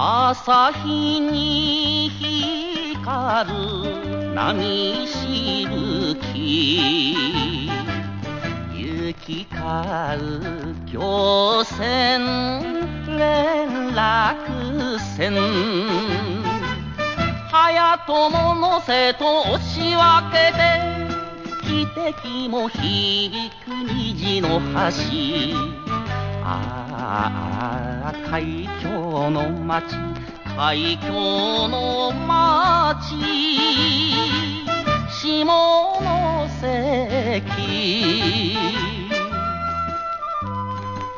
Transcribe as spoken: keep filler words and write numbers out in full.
朝日に光る波しぶき、行き交う行船連絡船、早とも乗せと押し分けて汽笛も響く虹の橋。ああ海峡の町、海峡の町、下関。